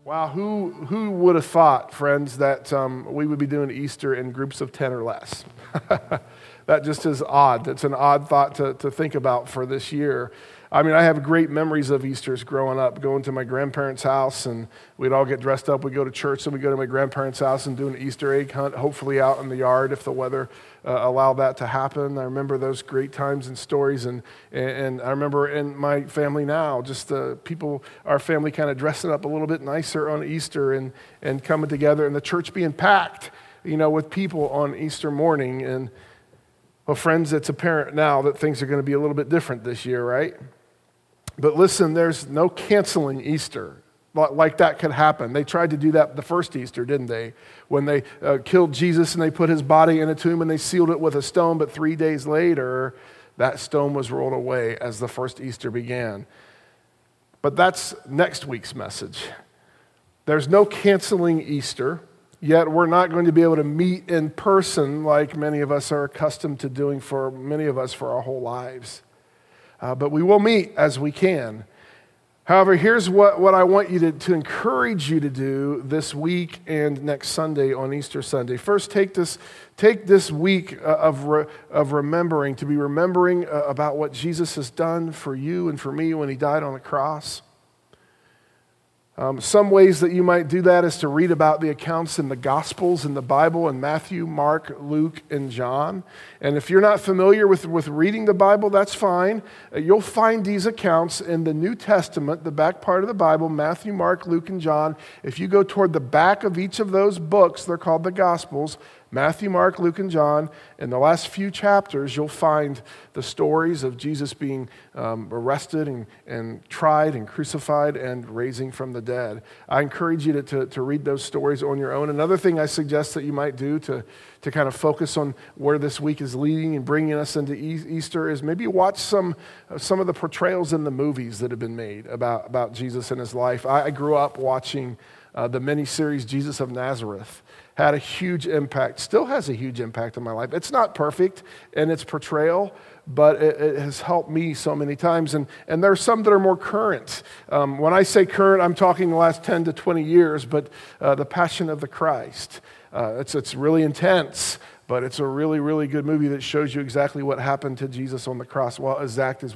Wow, who would have thought, friends, that we would be doing Easter in groups of 10 or less? That just is odd. It's an odd thought to think about for this year. I mean, I have great memories of Easters growing up, going to my grandparents' house, and we'd all get dressed up. We'd go to church, and we'd go to my grandparents' house and do an Easter egg hunt, hopefully out in the yard if the weather allowed that to happen. I remember those great times and stories, and I remember in my family now, just the people, our family kind of dressing up a little bit nicer on Easter and coming together, and the church being packed, with people on Easter morning. And, well, friends, it's apparent now that things are going to be a little bit different this year, right? But listen, there's no canceling Easter. Like that could happen. They tried to do that the first Easter, didn't they? When they killed Jesus and they put his body in a tomb and they sealed it with a stone, but 3 days later, that stone was rolled away as the first Easter began. But that's next week's message. There's no canceling Easter, yet we're not going to be able to meet in person like many of us are accustomed to doing for many of us for our whole lives. But we will meet as we can. However, here's what I want you to encourage you to do this week and next Sunday on Easter Sunday. First, take this week of remembering, to be remembering about what Jesus has done for you and for me when he died on the cross. Some ways that you might do that is to read about the accounts in the Gospels in the Bible in Matthew, Mark, Luke, and John. And if you're not familiar with reading the Bible, that's fine. You'll find these accounts in the New Testament, the back part of the Bible, Matthew, Mark, Luke, and John. If you go toward the back of each of those books, they're called the Gospels, Matthew, Mark, Luke, and John. In the last few chapters, you'll find the stories of Jesus being arrested and tried and crucified and raising from the dead. I encourage you to read those stories on your own. Another thing I suggest that you might do to kind of focus on where this week is leading and bringing us into Easter is maybe watch some of the portrayals in the movies that have been made about Jesus and his life. I grew up watching the miniseries Jesus of Nazareth. Had a huge impact, still has a huge impact on my life. It's not perfect in its portrayal, but it has helped me so many times. And there are some that are more current. When I say current, I'm talking the last 10 to 20 years, but The Passion of the Christ. It's really intense, but it's a really, really good movie that shows you exactly what happened to Jesus on the cross, well, as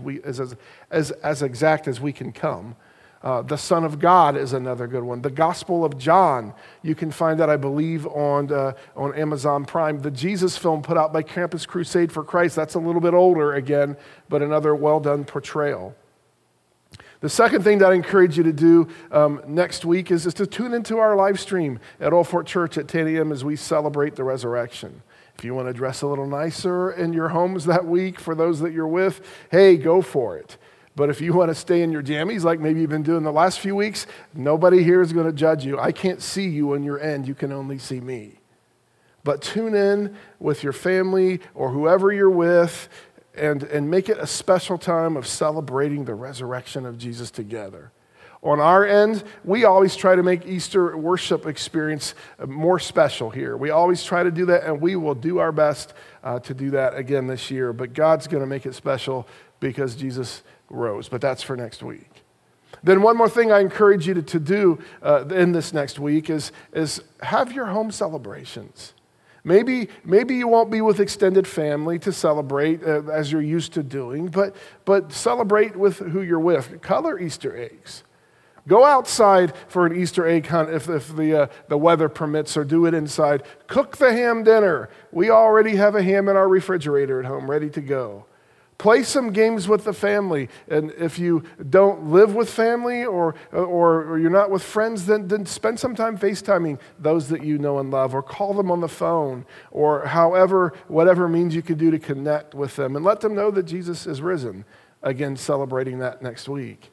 exact as we can come. The Son of God is another good one. The Gospel of John, you can find that, I believe, on Amazon Prime. The Jesus film put out by Campus Crusade for Christ, that's a little bit older again, but another well-done portrayal. The second thing that I encourage you to do next week is to tune into our live stream at Old Fort Church at 10 a.m. as we celebrate the resurrection. If you want to dress a little nicer in your homes that week for those that you're with, hey, go for it. But if you want to stay in your jammies like maybe you've been doing the last few weeks, nobody here is going to judge you. I can't see you on your end. You can only see me. But tune in with your family or whoever you're with and make it a special time of celebrating the resurrection of Jesus together. On our end, we always try to make Easter worship experience more special here. We always try to do that, and we will do our best to do that again this year. But God's going to make it special because Jesus rose, but that's for next week. Then one more thing I encourage you to do in this next week is have your home celebrations. Maybe you won't be with extended family to celebrate as you're used to doing, but celebrate with who you're with. Color Easter eggs. Go outside for an Easter egg hunt if the weather permits, or do it inside. Cook the ham dinner. We already have a ham in our refrigerator at home ready to go. Play some games with the family, and if you don't live with family or you're not with friends, then spend some time FaceTiming those that you know and love, or call them on the phone, or whatever means you can do to connect with them, and let them know that Jesus is risen. Again, celebrating that next week.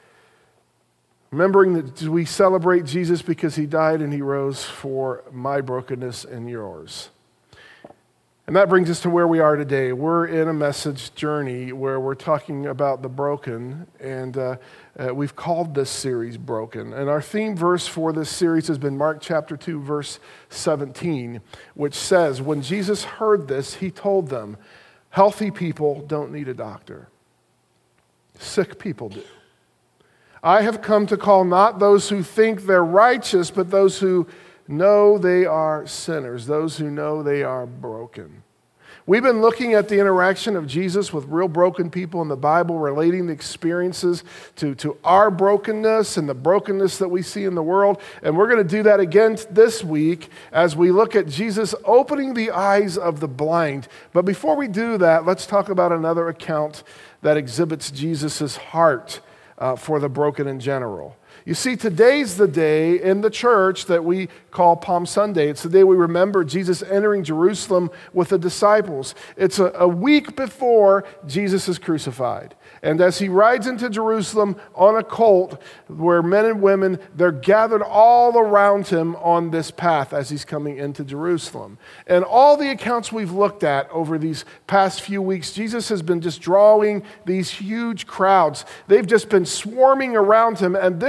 Remembering that we celebrate Jesus because he died and he rose for my brokenness and yours. And that brings us to where we are today. We're in a message journey where we're talking about the broken, and we've called this series Broken. And our theme verse for this series has been Mark chapter 2, verse 17, which says, when Jesus heard this, he told them, healthy people don't need a doctor. Sick people do. I have come to call not those who think they're righteous, but those who know they are sinners, those who know they are broken. We've been looking at the interaction of Jesus with real broken people in the Bible, relating the experiences to our brokenness and the brokenness that we see in the world. And we're going to do that again this week as we look at Jesus opening the eyes of the blind. But before we do that, let's talk about another account that exhibits Jesus' heart for the broken in general. You see, today's the day in the church that we call Palm Sunday. It's the day we remember Jesus entering Jerusalem with the disciples. It's a week before Jesus is crucified. And as he rides into Jerusalem on a colt, where men and women, they're gathered all around him on this path as he's coming into Jerusalem. And all the accounts we've looked at over these past few weeks, Jesus has been just drawing these huge crowds. They've just been swarming around him. And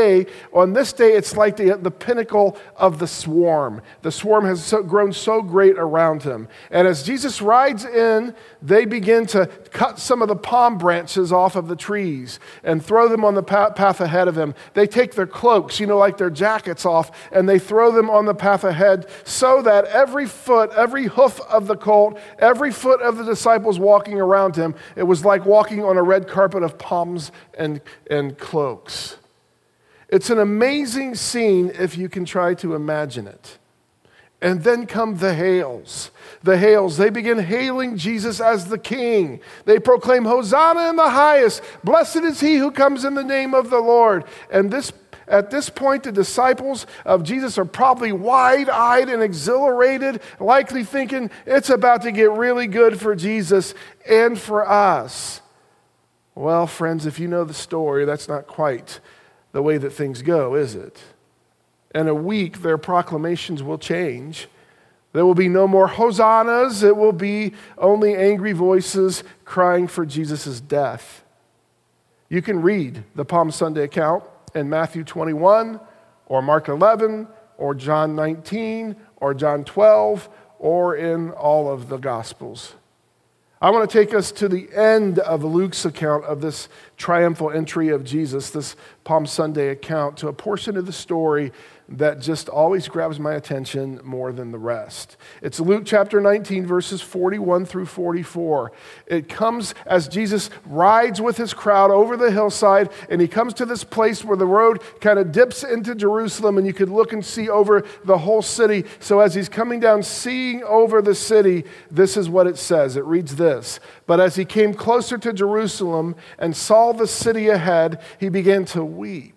on this day, it's like the pinnacle of the swarm. The swarm has grown so great around him. And as Jesus rides in, they begin to cut some of the palm branches off of the trees and throw them on the path ahead of him. They take their cloaks, like their jackets off, and they throw them on the path ahead so that every foot, every hoof of the colt, every foot of the disciples walking around him, it was like walking on a red carpet of palms and cloaks. It's an amazing scene if you can try to imagine it. And then come the hails. The hails, they begin hailing Jesus as the King. They proclaim, Hosanna in the highest. Blessed is he who comes in the name of the Lord. And at this point, the disciples of Jesus are probably wide-eyed and exhilarated, likely thinking it's about to get really good for Jesus and for us. Well, friends, if you know the story, that's not quite the way that things go, is it? In a week, their proclamations will change. There will be no more hosannas. It will be only angry voices crying for Jesus' death. You can read the Palm Sunday account in Matthew 21 or Mark 11 or John 19 or John 12 or in all of the Gospels. I want to take us to the end of Luke's account of this triumphal entry of Jesus, this Palm Sunday account, to a portion of the story that just always grabs my attention more than the rest. It's Luke chapter 19, verses 41 through 44. It comes as Jesus rides with his crowd over the hillside, and he comes to this place where the road kind of dips into Jerusalem, and you could look and see over the whole city. So as he's coming down, seeing over the city, this is what it says. It reads this: "But as he came closer to Jerusalem and saw the city ahead, he began to weep.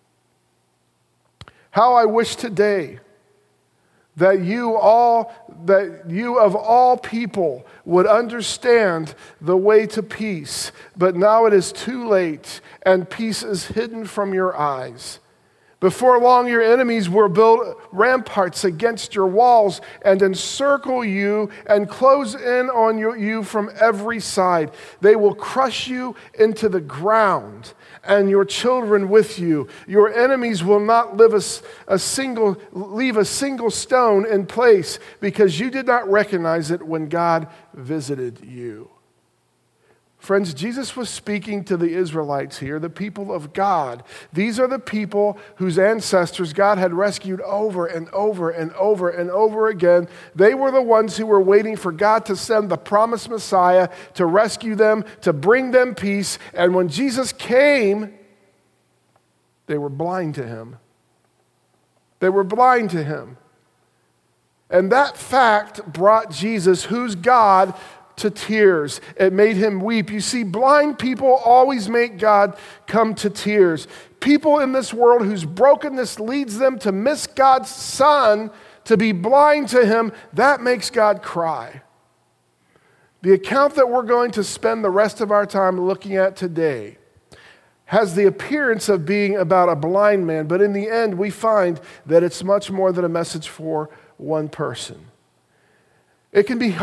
How I wish today that you of all people would understand the way to peace, but now it is too late, and peace is hidden from your eyes. Before long, your enemies will build ramparts against your walls and encircle you and close in on you from every side. They will crush you into the ground and your children with you. Your enemies will not leave a single stone in place because you did not recognize it when God visited you." Friends, Jesus was speaking to the Israelites here, the people of God. These are the people whose ancestors God had rescued over and over and over and over again. They were the ones who were waiting for God to send the promised Messiah to rescue them, to bring them peace. And when Jesus came, they were blind to him. They were blind to him. And that fact brought Jesus, who's God, to tears. It made him weep. You see, blind people always make God come to tears. People in this world whose brokenness leads them to miss God's Son, to be blind to him, that makes God cry. The account that we're going to spend the rest of our time looking at today has the appearance of being about a blind man, but in the end we find that it's much more than a message for one person. It can be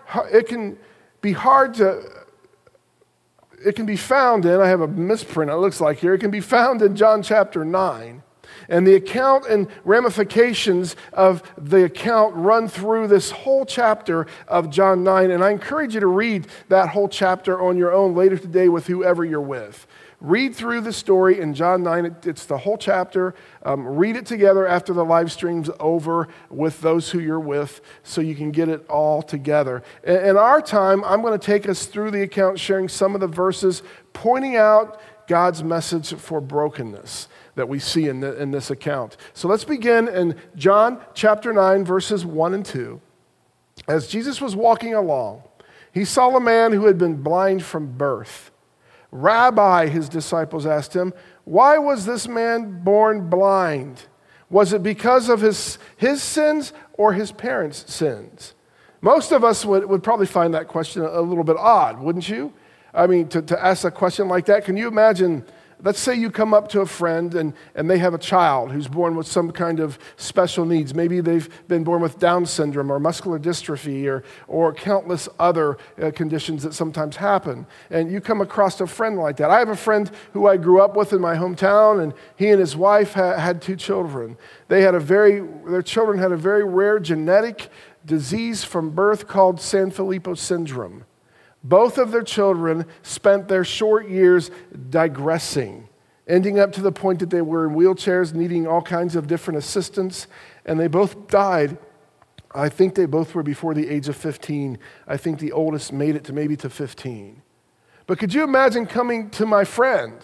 found in, I have a misprint it looks like here, it can be found in John chapter 9. And the account and ramifications of the account run through this whole chapter of John 9. And I encourage you to read that whole chapter on your own later today with whoever you're with. read through the story in John 9. It's the whole chapter. Read it together after the live stream's over with those who you're with so you can get it all together. In our time, I'm going to take us through the account, sharing some of the verses, pointing out God's message for brokenness that we see in this account. So let's begin in John chapter 9, verses 1 and 2. As Jesus was walking along, he saw a man who had been blind from birth. "Rabbi," his disciples asked him, "why was this man born blind? Was it because of his sins or his parents' sins?" Most of us would probably find that question a little bit odd, wouldn't you? I mean, to ask a question like that, can you imagine, let's say you come up to a friend and they have a child who's born with some kind of special needs. Maybe they've been born with Down syndrome or muscular dystrophy or countless other conditions that sometimes happen. And you come across a friend like that. I have a friend who I grew up with in my hometown, and he and his wife had 2 children. Their children had a very rare genetic disease from birth called Sanfilippo syndrome. Both of their children spent their short years digressing, ending up to the point that they were in wheelchairs, needing all kinds of different assistance, and they both died. I think they both were before the age of 15. I think the oldest made it to maybe to 15. But could you imagine coming to my friend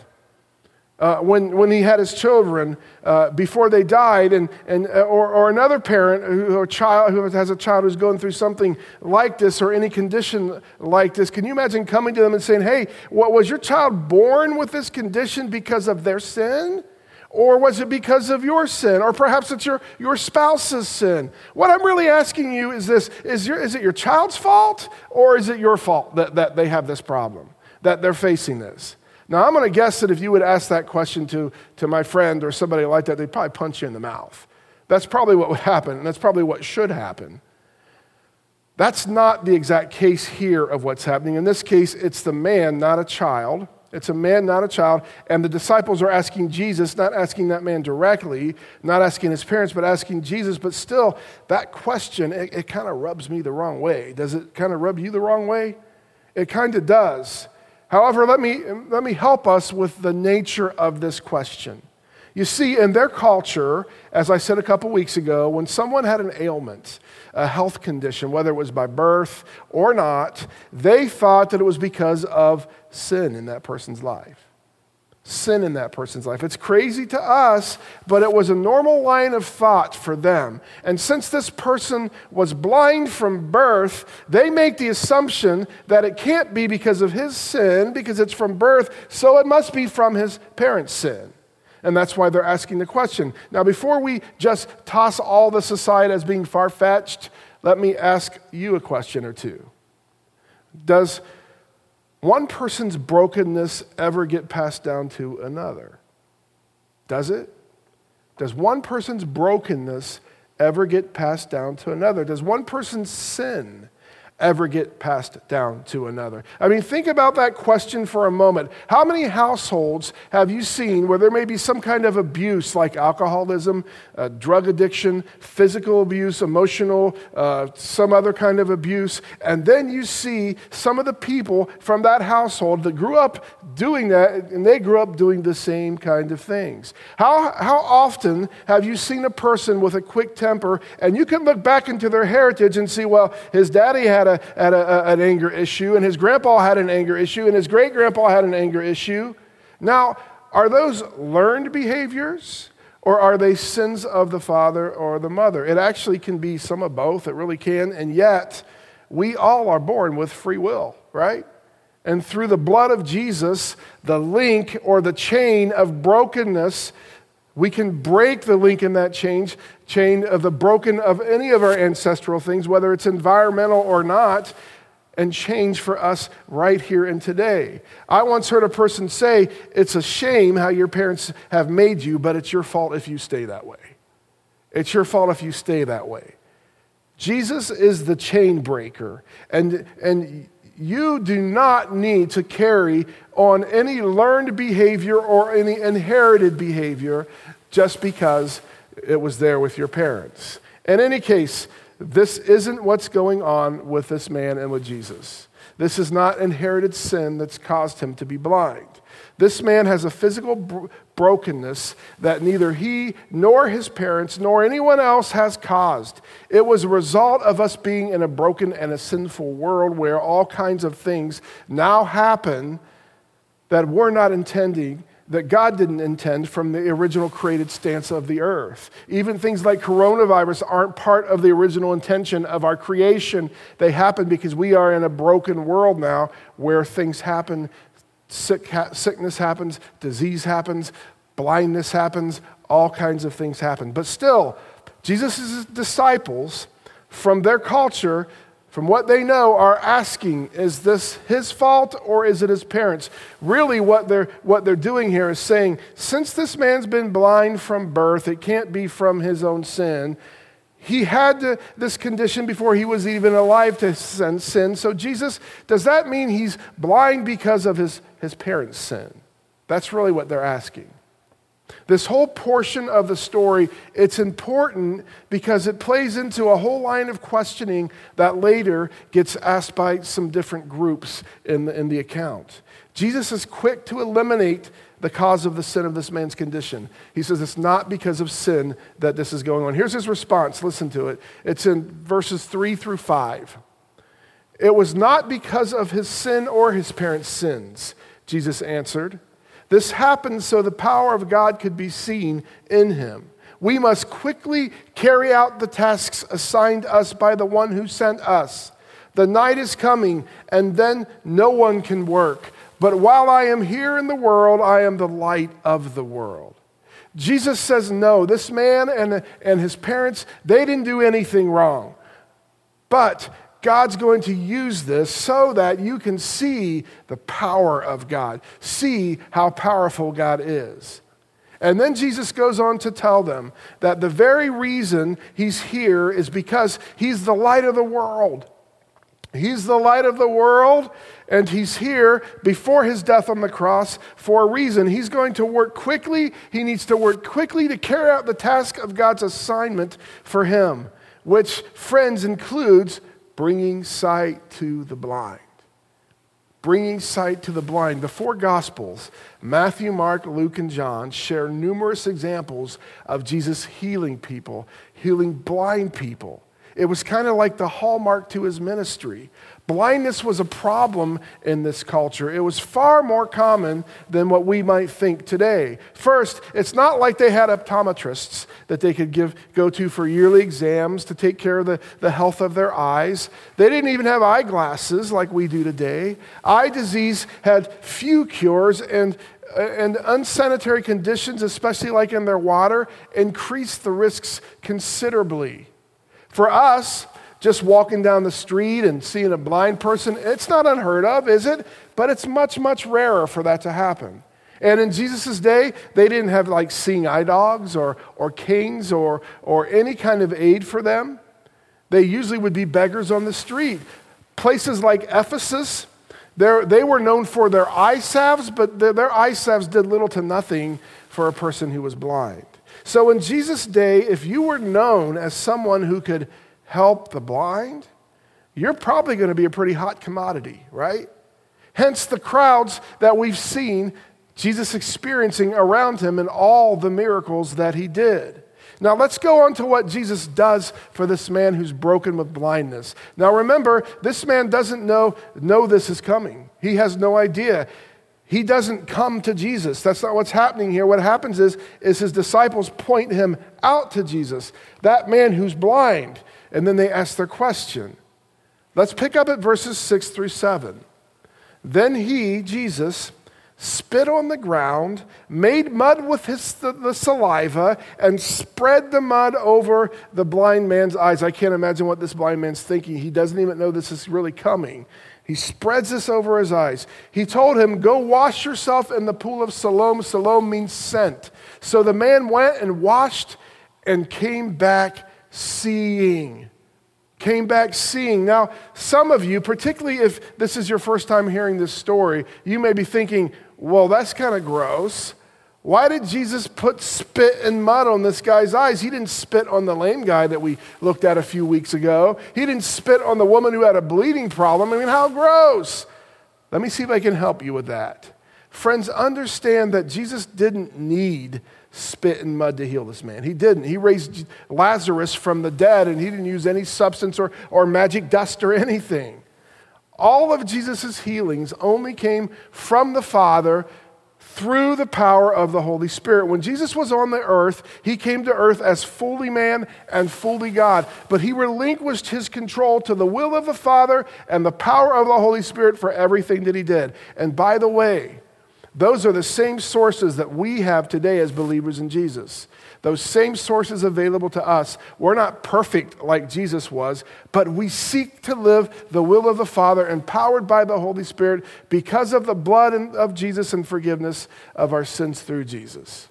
when he had his children before they died, or another parent who has a child who's going through something like this or any condition like this? Can you imagine coming to them and saying, "Hey, was your child born with this condition because of their sin? Or was it because of your sin? Or perhaps it's your spouse's sin?" What I'm really asking you is this: is it your child's fault, or is it your fault that they have this problem, that they're facing this? Now, I'm going to guess that if you would ask that question to my friend or somebody like that, they'd probably punch you in the mouth. That's probably what would happen, and that's probably what should happen. That's not the exact case here of what's happening. In this case, it's the man, not a child. It's a man, not a child, and the disciples are asking Jesus, not asking that man directly, not asking his parents, but asking Jesus. But still, that question, it kind of rubs me the wrong way. Does it kind of rub you the wrong way? It kind of does. However, let me help us with the nature of this question. You see, in their culture, as I said a couple weeks ago, when someone had an ailment, a health condition, whether it was by birth or not, they thought that it was because of sin in that person's life. Sin in that person's life. It's crazy to us, but it was a normal line of thought for them. And since this person was blind from birth, they make the assumption that it can't be because of his sin, because it's from birth, so it must be from his parents' sin. And that's why they're asking the question. Now, before we just toss all this aside as being far-fetched, let me ask you a question or two. Does one person's brokenness ever get passed down to another? Does it? Does one person's brokenness ever get passed down to another? Does one person's sin ever get passed down to another? I mean, think about that question for a moment. How many households have you seen where there may be some kind of abuse like alcoholism, drug addiction, physical abuse, emotional, some other kind of abuse, and then you see some of the people from that household that grew up doing that, and they grew up doing the same kind of things? How often have you seen a person with a quick temper, and you can look back into their heritage and see, well, his daddy had an anger issue, and his grandpa had an anger issue, and his great-grandpa had an anger issue. Now, are those learned behaviors, or are they sins of the father or the mother? It actually can be some of both. It really can, and yet we all are born with free will, right? And through the blood of Jesus, the link or the chain of brokenness, we can break the link in that chain of the broken of any of our ancestral things, whether it's environmental or not, and change for us right here and today. I once heard a person say, "It's a shame how your parents have made you, but it's your fault if you stay that way." It's your fault if you stay that way. Jesus is the chain breaker, and you do not need to carry on any learned behavior or any inherited behavior just because it was there with your parents. In any case, this isn't what's going on with this man and with Jesus. This is not inherited sin that's caused him to be blind. This man has a physical brokenness that neither he nor his parents nor anyone else has caused. It was a result of us being in a broken and a sinful world where all kinds of things now happen that we're not intending, that God didn't intend from the original created stance of the earth. Even things like coronavirus aren't part of the original intention of our creation. They happen because we are in a broken world now where things happen. Sickness happens, disease happens, blindness happens, all kinds of things happen. But still, Jesus' disciples, from their culture, from what they know, are asking, is this his fault or is it his parents? Really what they're doing here is saying, since this man's been blind from birth, it can't be from his own sin. He had this condition before he was even alive to sin. So Jesus, does that mean he's blind because of his parents' sin? That's really what they're asking. This whole portion of the story, it's important because it plays into a whole line of questioning that later gets asked by some different groups in the account. Jesus is quick to eliminate the cause of the sin of this man's condition. He says it's not because of sin that this is going on. Here's his response. Listen to it. It's in verses 3 through 5. It was not because of his sin or his parents' sins, Jesus answered. This happened so the power of God could be seen in him. We must quickly carry out the tasks assigned us by the one who sent us. The night is coming, and then no one can work. But while I am here in the world, I am the light of the world. Jesus says, no, this man and his parents, they didn't do anything wrong. But God's going to use this so that you can see the power of God, see how powerful God is. And then Jesus goes on to tell them that the very reason he's here is because he's the light of the world. He's the light of the world, and he's here before his death on the cross for a reason. He's going to work quickly. He needs to work quickly to carry out the task of God's assignment for him, which, friends, includes bringing sight to the blind. Bringing sight to the blind. The four Gospels, Matthew, Mark, Luke, and John, share numerous examples of Jesus healing people, healing blind people. It was kind of like the hallmark to his ministry. Blindness was a problem in this culture. It was far more common than what we might think today. First, it's not like they had optometrists that they could go to for yearly exams to take care of the health of their eyes. They didn't even have eyeglasses like we do today. Eye disease had few cures, and unsanitary conditions, especially like in their water, increased the risks considerably. For us, just walking down the street and seeing a blind person, it's not unheard of, is it? But it's much, much rarer for that to happen. And in Jesus' day, they didn't have like seeing eye dogs or canes or any kind of aid for them. They usually would be beggars on the street. Places like Ephesus, they were known for their eye salves, but their eye salves did little to nothing for a person who was blind. So in Jesus' day, if you were known as someone who could help the blind, you're probably going to be a pretty hot commodity, right? Hence the crowds that we've seen Jesus experiencing around him and all the miracles that he did. Now let's go on to what Jesus does for this man who's broken with blindness. Now remember, this man doesn't know this is coming. He has no idea. He doesn't come to Jesus. That's not what's happening here. What happens is his disciples point him out to Jesus, that man who's blind. And then they ask their question. Let's pick up at verses 6 through 7. Then he, Jesus, spit on the ground, made mud with the saliva, and spread the mud over the blind man's eyes. I can't imagine what this blind man's thinking. He doesn't even know this is really coming. He spreads this over his eyes. He told him, go wash yourself in the pool of Siloam. Siloam means sent. So the man went and washed and came back seeing. Now, some of you, particularly if this is your first time hearing this story, you may be thinking, well, that's kind of gross. Why did Jesus put spit and mud on this guy's eyes? He didn't spit on the lame guy that we looked at a few weeks ago. He didn't spit on the woman who had a bleeding problem. I mean, how gross. Let me see if I can help you with that. Friends, understand that Jesus didn't need spit and mud to heal this man. He didn't. He raised Lazarus from the dead, and he didn't use any substance or magic dust or anything. All of Jesus' healings only came from the Father through the power of the Holy Spirit. When Jesus was on the earth, he came to earth as fully man and fully God. But he relinquished his control to the will of the Father and the power of the Holy Spirit for everything that he did. And by the way, those are the same sources that we have today as believers in Jesus. Those same sources available to us. We're not perfect like Jesus was, but we seek to live the will of the Father, empowered by the Holy Spirit because of the blood of Jesus and forgiveness of our sins through Jesus.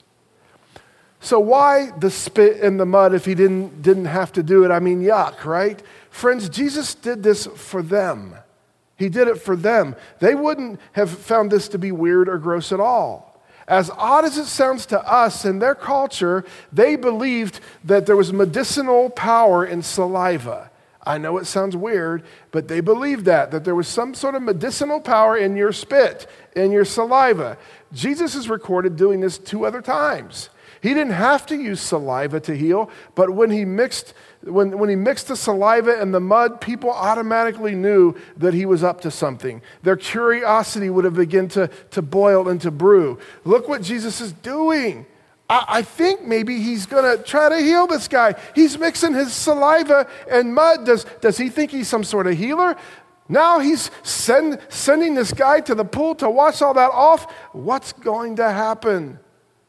So why the spit in the mud if he didn't have to do it? I mean, yuck, right? Friends, Jesus did this for them. He did it for them. They wouldn't have found this to be weird or gross at all. As odd as it sounds to us, in their culture, they believed that there was medicinal power in saliva. I know it sounds weird, but they believed that there was some sort of medicinal power in your spit, in your saliva. Jesus is recorded doing this 2 other times. He didn't have to use saliva to heal, but when he mixed the saliva and the mud, people automatically knew that he was up to something. Their curiosity would have begun to boil and to brew. Look what Jesus is doing. I think maybe he's going to try to heal this guy. He's mixing his saliva and mud. Does he think he's some sort of healer? Now he's sending this guy to the pool to wash all that off. What's going to happen?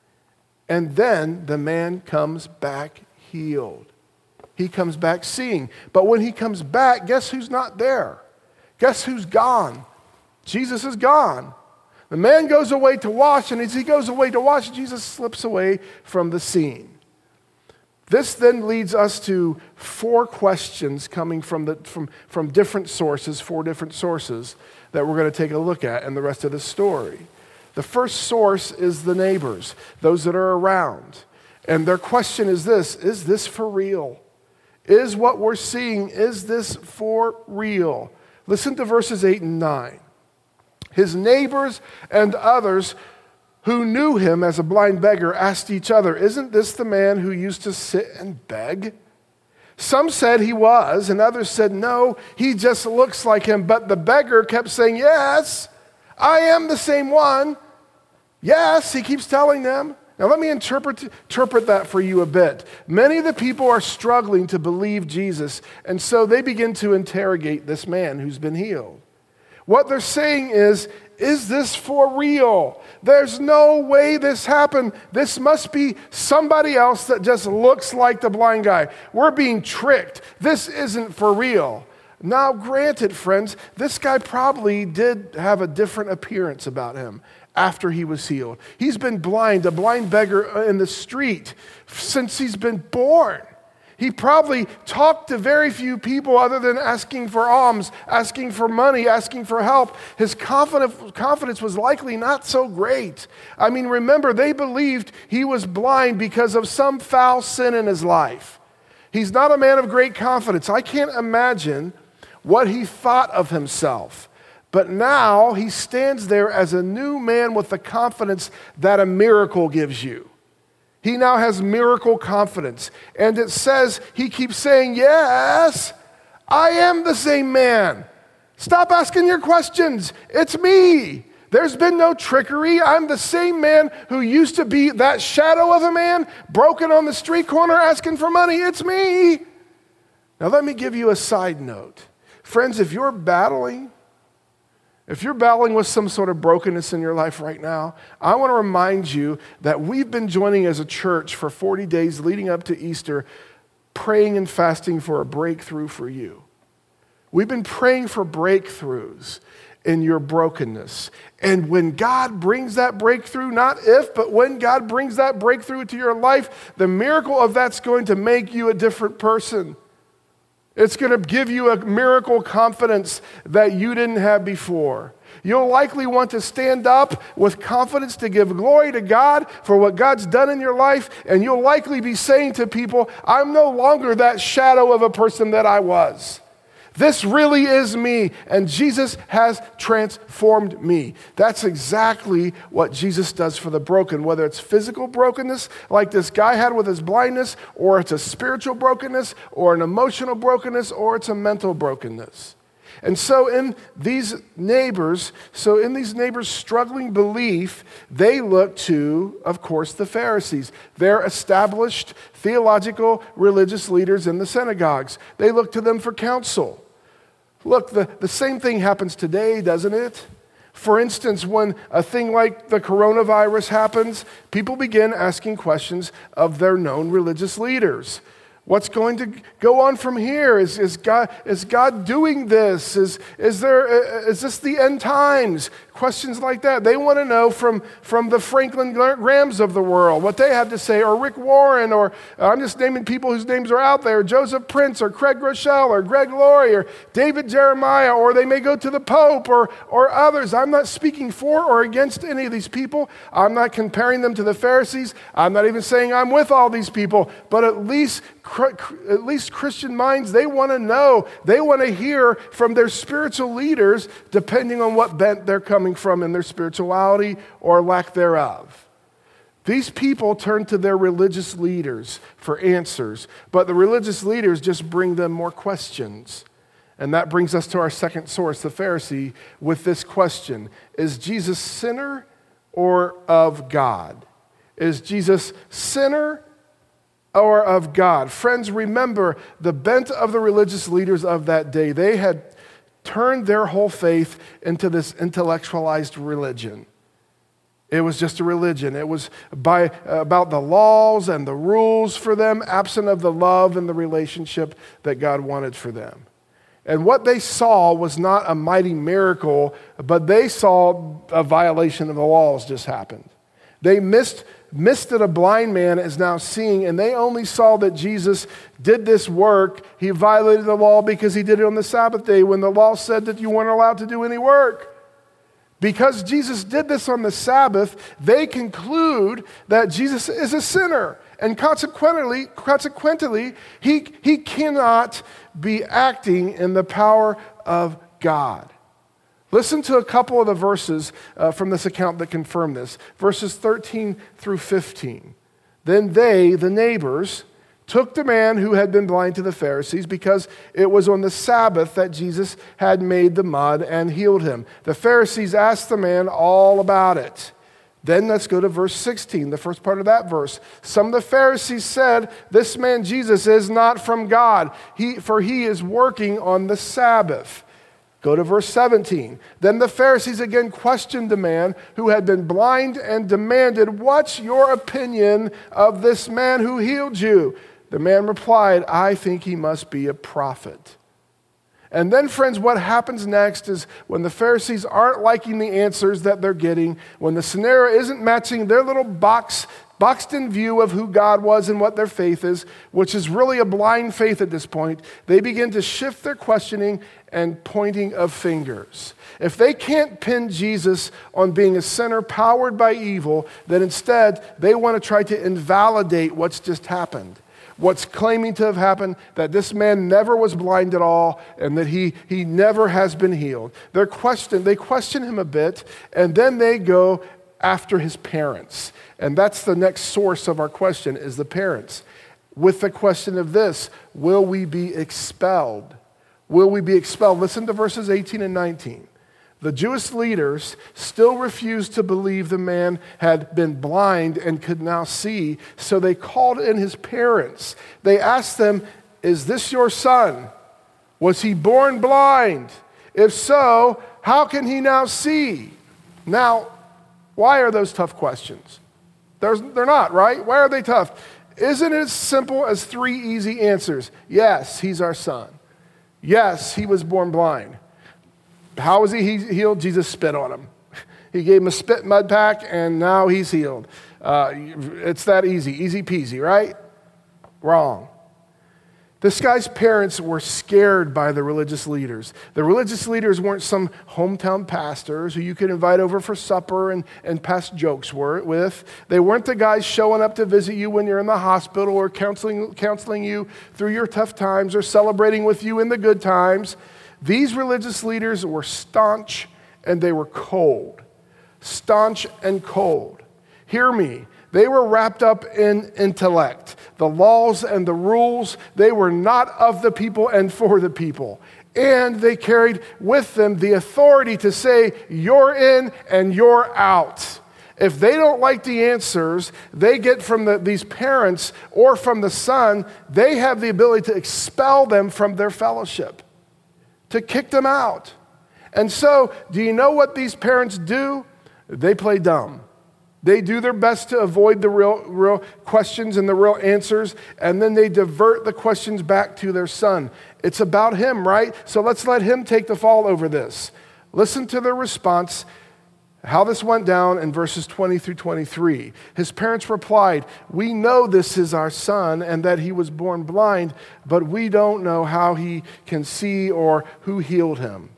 And then the man comes back healed. He comes back seeing. But when he comes back, guess who's not there? Guess who's gone? Jesus is gone. The man goes away to wash, and as he goes away to wash, Jesus slips away from the scene. This then leads us to 4 questions coming from different sources, 4 different sources that we're going to take a look at in the rest of the story. The first source is the neighbors, those that are around. And their question is this for real? Is what we're seeing, is this for real? Listen to verses 8 and 9. His neighbors and others who knew him as a blind beggar asked each other, "Isn't this the man who used to sit and beg?" Some said he was, and others said, "No, he just looks like him." But the beggar kept saying, "Yes, I am the same one." Yes, he keeps telling them. Now let me interpret that for you a bit. Many of the people are struggling to believe Jesus, and so they begin to interrogate this man who's been healed. What they're saying is this for real? There's no way this happened. This must be somebody else that just looks like the blind guy. We're being tricked. This isn't for real. Now, granted, friends, this guy probably did have a different appearance about him after he was healed. He's been blind, a blind beggar in the street since he's been born. He probably talked to very few people other than asking for alms, asking for money, asking for help. His confidence was likely not so great. I mean, remember, they believed he was blind because of some foul sin in his life. He's not a man of great confidence. I can't imagine what he thought of himself. But now he stands there as a new man with the confidence that a miracle gives you. He now has miracle confidence. And it says, he keeps saying, "Yes, I am the same man. Stop asking your questions. It's me. There's been no trickery. I'm the same man who used to be that shadow of a man broken on the street corner asking for money. It's me." Now let me give you a side note. Friends, if you're battling with some sort of brokenness in your life right now, I want to remind you that we've been joining as a church for 40 days leading up to Easter, praying and fasting for a breakthrough for you. We've been praying for breakthroughs in your brokenness. And when God brings that breakthrough, not if, but when God brings that breakthrough into your life, the miracle of that's going to make you a different person. It's going to give you a miracle confidence that you didn't have before. You'll likely want to stand up with confidence to give glory to God for what God's done in your life, and you'll likely be saying to people, I'm no longer that shadow of a person that I was. This really is me, and Jesus has transformed me. That's exactly what Jesus does for the broken, whether it's physical brokenness, like this guy had with his blindness, or it's a spiritual brokenness, or an emotional brokenness, or it's a mental brokenness. And so in these neighbors' struggling belief, they look to, of course, the Pharisees. They're established theological religious leaders in the synagogues. They look to them for counsel. Look, the same thing happens today, doesn't it? For instance, when a thing like the coronavirus happens, people begin asking questions of their known religious leaders. What's going to go on from here? Is God doing this? Is this the end times? Questions like that. They want to know from the Franklin Grahams of the world what they have to say, or Rick Warren, or I'm just naming people whose names are out there, Joseph Prince, or Craig Rochelle, or Greg Laurie, or David Jeremiah, or they may go to the Pope, or others. I'm not speaking for or against any of these people. I'm not comparing them to the Pharisees. I'm not even saying I'm with all these people, but at least Christian minds, they want to know. They want to hear from their spiritual leaders, depending on what bent they're coming from in their spirituality or lack thereof. These people turn to their religious leaders for answers, but the religious leaders just bring them more questions. And that brings us to our second source, the Pharisee, with this question: is Jesus sinner or of God? Is Jesus sinner or of God? Friends, remember the bent of the religious leaders of that day. They had turned their whole faith into this intellectualized religion. It was just a religion. It was about the laws and the rules for them, absent of the love and the relationship that God wanted for them. And what they saw was not a mighty miracle, but they saw a violation of the laws just happened. They missed that a blind man is now seeing, and they only saw that Jesus did this work. He violated the law because he did it on the Sabbath day when the law said that you weren't allowed to do any work. Because Jesus did this on the Sabbath, they conclude that Jesus is a sinner. And consequently, he cannot be acting in the power of God. Listen to a couple of the verses from this account that confirm this. Verses 13 through 15. Then they, the neighbors, took the man who had been blind to the Pharisees because it was on the Sabbath that Jesus had made the mud and healed him. The Pharisees asked the man all about it. Then let's go to verse 16, the first part of that verse. Some of the Pharisees said, this man Jesus is not from God, for he is working on the Sabbath. Go to verse 17. Then the Pharisees again questioned the man who had been blind and demanded, what's your opinion of this man who healed you? The man replied, I think he must be a prophet. And then, friends, what happens next is when the Pharisees aren't liking the answers that they're getting, when the scenario isn't matching their little boxed-in view of who God was and what their faith is, which is really a blind faith at this point, they begin to shift their questioning and pointing of fingers. If they can't pin Jesus on being a sinner powered by evil, then instead they want to try to invalidate what's just happened. What's claiming to have happened, that this man never was blind at all and that he never has been healed. They question him a bit, and then they go after his parents. And that's the next source of our question, is the parents. With the question of this, will we be expelled? Will we be expelled? Listen to verses 18 and 19. The Jewish leaders still refused to believe the man had been blind and could now see, so they called in his parents. They asked them, is this your son? Was he born blind? If so, how can he now see? Now, why are those tough questions? They're not, right? Why are they tough? Isn't it as simple as three easy answers? Yes, he's our son. Yes, he was born blind. How was he healed? Jesus spit on him. He gave him a spit mud pack, and now he's healed. It's that easy peasy, right? Wrong. This guy's parents were scared by the religious leaders. The religious leaders weren't some hometown pastors who you could invite over for supper and pass jokes with. They weren't the guys showing up to visit you when you're in the hospital or counseling you through your tough times or celebrating with you in the good times. These religious leaders were staunch and they were cold. Staunch and cold. Hear me. They were wrapped up in intellect. The laws and the rules, they were not of the people and for the people. And they carried with them the authority to say, you're in and you're out. If they don't like the answers they get from these parents or from the son, they have the ability to expel them from their fellowship, to kick them out. And so, do you know what these parents do? They play dumb. They do their best to avoid the real questions and the real answers, and then they divert the questions back to their son. It's about him, right? So let's let him take the fall over this. Listen to their response, how this went down in verses 20 through 23. His parents replied, "We know this is our son and that he was born blind, but we don't know how he can see or who healed him.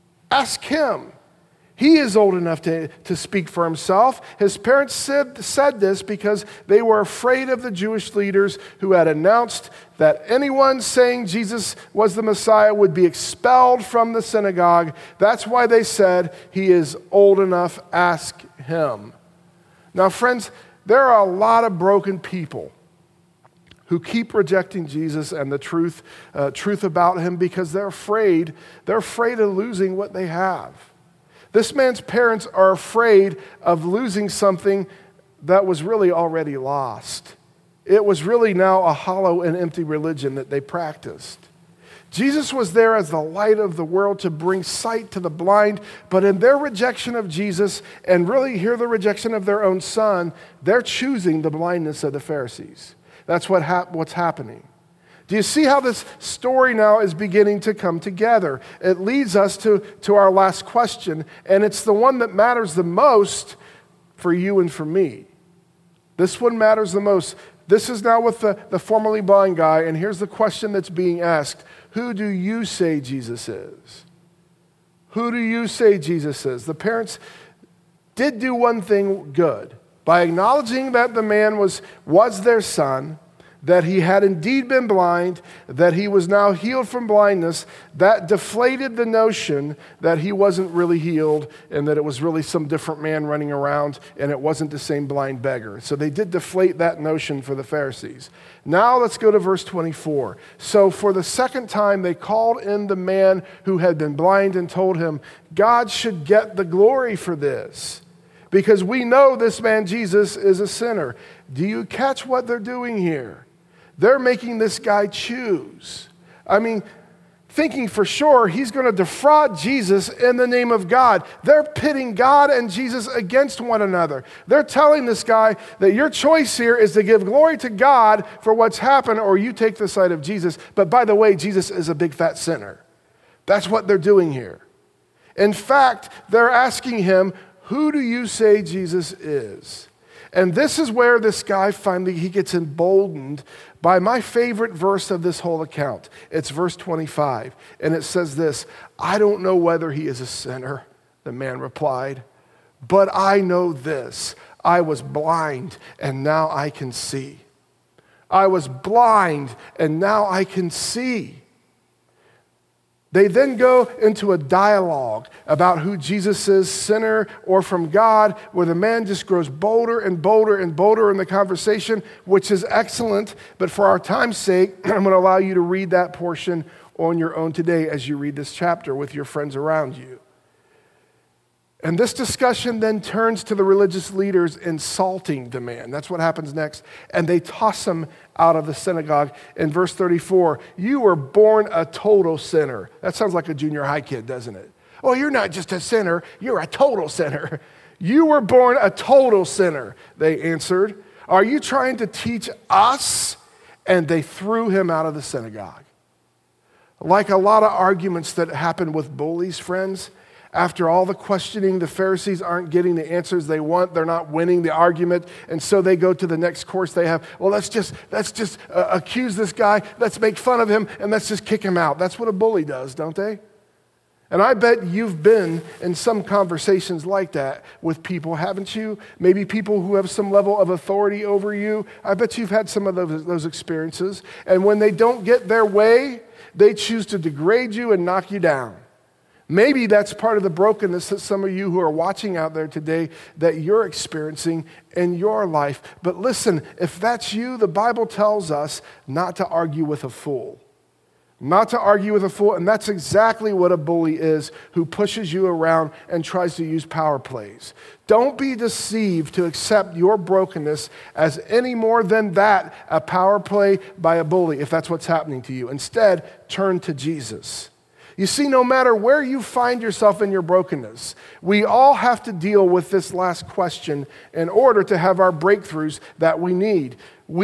Ask him. He is old enough to speak for himself." His parents said this because they were afraid of the Jewish leaders who had announced that anyone saying Jesus was the Messiah would be expelled from the synagogue. That's why they said, "He is old enough, ask him." Now, friends, there are a lot of broken people who keep rejecting Jesus and the truth about him because they're afraid of losing what they have. This man's parents are afraid of losing something that was really already lost. It was really now a hollow and empty religion that they practiced. Jesus was there as the light of the world to bring sight to the blind, but in their rejection of Jesus and really here the rejection of their own son, they're choosing the blindness of the Pharisees. That's what's happening. Do you see how this story now is beginning to come together? It leads us to our last question, and it's the one that matters the most for you and for me. This one matters the most. This is now with the formerly blind guy, and here's the question that's being asked. Who do you say Jesus is? Who do you say Jesus is? The parents did do one thing good. By acknowledging that the man was their son, that he had indeed been blind, that he was now healed from blindness, that deflated the notion that he wasn't really healed and that it was really some different man running around and it wasn't the same blind beggar. So they did deflate that notion for the Pharisees. Now let's go to verse 24. So for the second time they called in the man who had been blind and told him, "God should get the glory for this, because we know this man Jesus is a sinner." Do you catch what they're doing here? They're making this guy choose. I mean, thinking for sure he's going to defraud Jesus in the name of God. They're pitting God and Jesus against one another. They're telling this guy that your choice here is to give glory to God for what's happened, or you take the side of Jesus. But by the way, Jesus is a big fat sinner. That's what they're doing here. In fact, they're asking him, "Who do you say Jesus is?" And this is where this guy finally, he gets emboldened by my favorite verse of this whole account. It's verse 25. And it says this, "I don't know whether he is a sinner," the man replied, "but I know this. I was blind and now I can see." I was blind and now I can see. They then go into a dialogue about who Jesus is, sinner or from God, where the man just grows bolder and bolder and bolder in the conversation, which is excellent. But for our time's sake, I'm going to allow you to read that portion on your own today as you read this chapter with your friends around you. And this discussion then turns to the religious leaders insulting the man. That's what happens next. And they toss him out of the synagogue. In verse 34, "You were born a total sinner." That sounds like a junior high kid, doesn't it? "Oh, you're not just a sinner, you're a total sinner." "You were born a total sinner," they answered. "Are you trying to teach us?" And they threw him out of the synagogue. Like a lot of arguments that happen with bullies, friends, After all the questioning, the Pharisees aren't getting the answers they want. They're not winning the argument. And so they go to the next course they have. Well, let's just accuse this guy. Let's make fun of him and let's just kick him out. That's what a bully does, don't they? And I bet you've been in some conversations like that with people, haven't you? Maybe people who have some level of authority over you. I bet you've had some of those experiences. And when they don't get their way, they choose to degrade you and knock you down. Maybe that's part of the brokenness that some of you who are watching out there today that you're experiencing in your life. But listen, if that's you, the Bible tells us not to argue with a fool. Not to argue with a fool, and that's exactly what a bully is, who pushes you around and tries to use power plays. Don't be deceived to accept your brokenness as any more than that, a power play by a bully, if that's what's happening to you. Instead, turn to Jesus. You see, no matter where you find yourself in your brokenness, we all have to deal with this last question in order to have our breakthroughs that we need.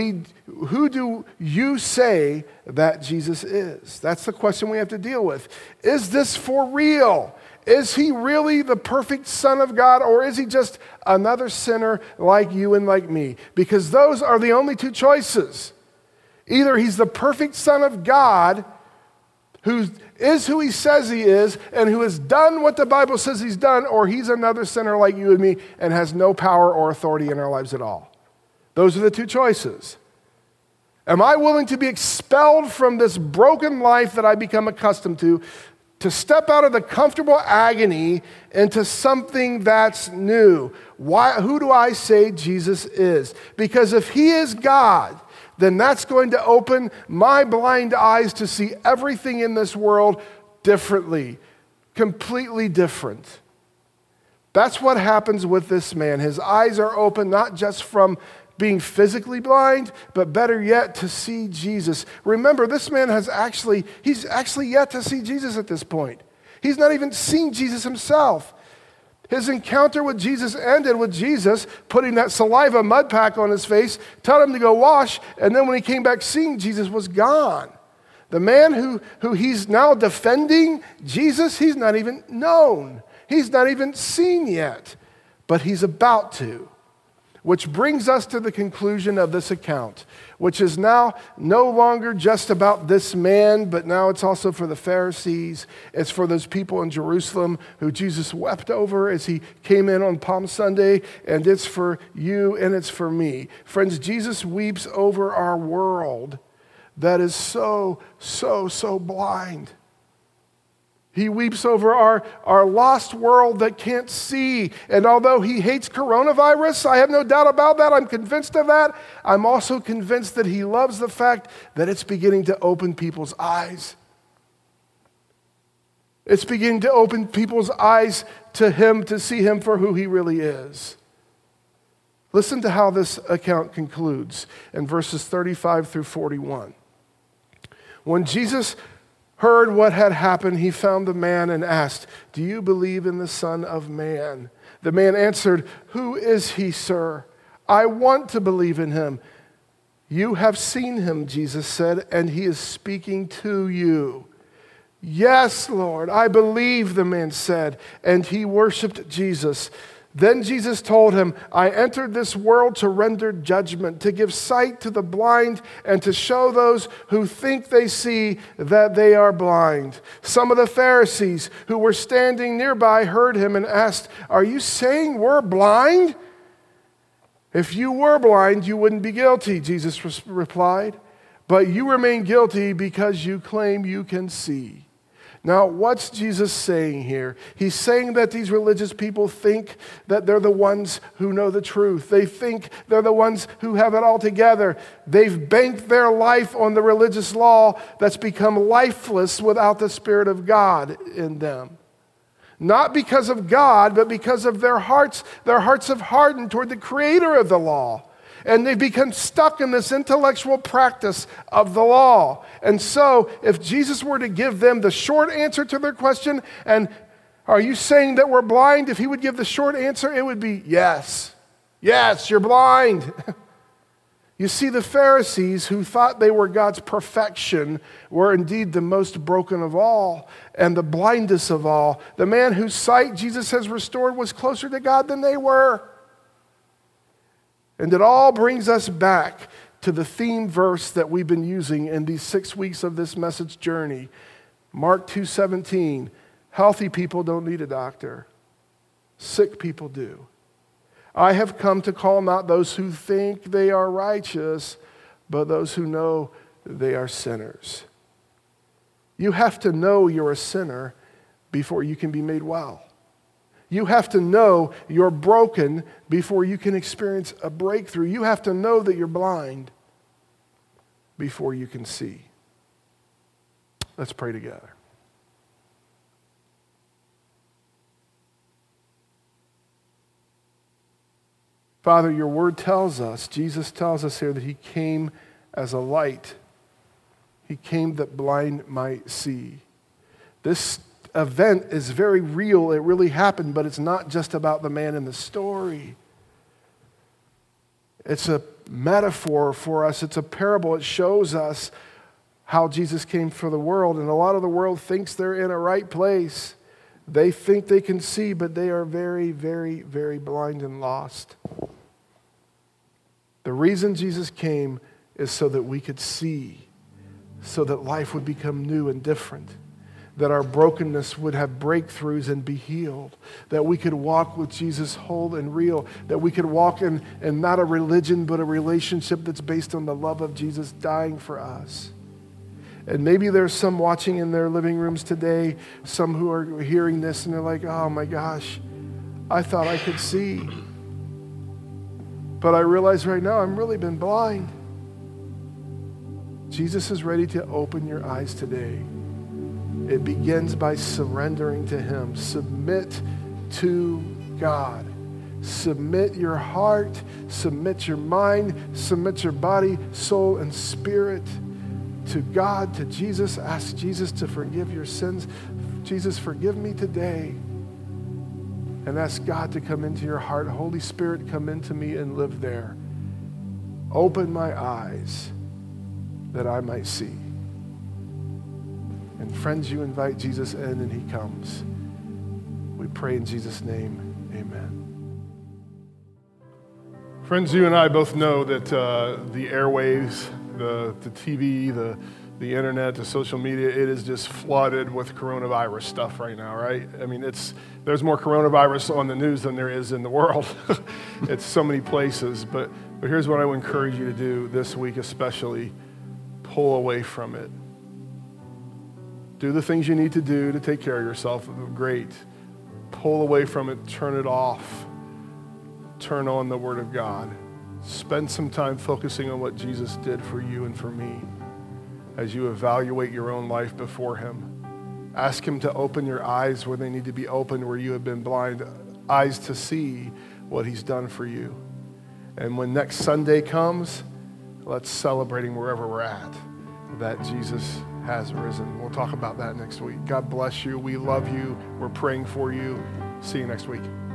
Who do you say that Jesus is? That's the question we have to deal with. Is this for real? Is he really the perfect Son of God, or is he just another sinner like you and like me? Because those are the only two choices. Either he's the perfect Son of God, who is who he says he is, and who has done what the Bible says he's done, or he's another sinner like you and me and has no power or authority in our lives at all. Those are the two choices. Am I willing to be expelled from this broken life that I become accustomed to step out of the comfortable agony into something that's new? Who do I say Jesus is? Because if he is God, then that's going to open my blind eyes to see everything in this world differently, completely different. That's what happens with this man. His eyes are open not just from being physically blind, but better yet, to see Jesus. Remember, this man he's actually yet to see Jesus at this point. He's not even seen Jesus himself. His encounter with Jesus ended with Jesus putting that saliva mud pack on his face, telling him to go wash, and then when he came back seeing Jesus was gone. The man who he's now defending, Jesus, he's not even known. He's not even seen yet, but he's about to. Which brings us to the conclusion of this account, which is now no longer just about this man, but now it's also for the Pharisees. It's for those people in Jerusalem who Jesus wept over as he came in on Palm Sunday, and it's for you and it's for me. Friends, Jesus weeps over our world that is so blind. He weeps over our lost world that can't see. And although he hates coronavirus, I have no doubt about that. I'm convinced of that. I'm also convinced that he loves the fact that it's beginning to open people's eyes. It's beginning to open people's eyes to him, to see him for who he really is. Listen to how this account concludes in verses 35 through 41. When Jesus heard what had happened, he found the man and asked, "Do you believe in the Son of Man?" The man answered, "Who is he, sir? I want to believe in him." "You have seen him," Jesus said, "and he is speaking to you." "Yes, Lord, I believe," the man said, and he worshiped Jesus. Then Jesus told him, "I entered this world to render judgment, to give sight to the blind, and to show those who think they see that they are blind." Some of the Pharisees who were standing nearby heard him and asked, "Are you saying we're blind?" "If you were blind, you wouldn't be guilty," Jesus replied. "But you remain guilty because you claim you can see." Now, what's Jesus saying here? He's saying that these religious people think that they're the ones who know the truth. They think they're the ones who have it all together. They've banked their life on the religious law that's become lifeless without the Spirit of God in them. Not because of God, but because of their hearts. Their hearts have hardened toward the creator of the law. And they've become stuck in this intellectual practice of the law. And so, if Jesus were to give them the short answer to their question, and "Are you saying that we're blind?" If he would give the short answer, it would be, yes. Yes, you're blind. You see, the Pharisees, who thought they were God's perfection, were indeed the most broken of all and the blindest of all. The man whose sight Jesus has restored was closer to God than they were. And it all brings us back to the theme verse that we've been using in these 6 weeks of this message journey. Mark 2:17, healthy people don't need a doctor. Sick people do. I have come to call not those who think they are righteous, but those who know they are sinners. You have to know you're a sinner before you can be made well. You have to know you're broken before you can experience a breakthrough. You have to know that you're blind before you can see. Let's pray together. Father, your word tells us, Jesus tells us here that he came as a light. He came that blind might see. This event is very real. It really happened, but it's not just about the man in the story. It's a metaphor for us. It's a parable. It shows us how Jesus came for the world, and a lot of the world thinks they're in a right place. They think they can see, but they are very, very, very blind and lost. The reason Jesus came is so that we could see, so that life would become new and different, that our brokenness would have breakthroughs and be healed, that we could walk with Jesus whole and real, that we could walk in not a religion, but a relationship that's based on the love of Jesus dying for us. And maybe there's some watching in their living rooms today, some who are hearing this and they're like, oh my gosh, I thought I could see. But I realize right now I've really been blind. Jesus is ready to open your eyes today. It begins by surrendering to him. Submit to God. Submit your heart, submit your mind, submit your body, soul, and spirit to God, to Jesus. Ask Jesus to forgive your sins. Jesus, forgive me today. And ask God to come into your heart. Holy Spirit, come into me and live there. Open my eyes that I might see. And friends, you invite Jesus in and he comes. We pray in Jesus' name, amen. Friends, you and I both know that the airwaves, the TV, the internet, the social media, it is just flooded with coronavirus stuff right now, right? I mean, there's more coronavirus on the news than there is in the world. It's so many places. But here's what I would encourage you to do this week especially. Pull away from it. Do the things you need to do to take care of yourself. Great. Pull away from it. Turn it off. Turn on the Word of God. Spend some time focusing on what Jesus did for you and for me as you evaluate your own life before him. Ask him to open your eyes where they need to be opened, where you have been blind, eyes to see what he's done for you. And when next Sunday comes, let's celebrating wherever we're at that Jesus has risen. We'll talk about that next week. God bless you. We love you. We're praying for you. See you next week.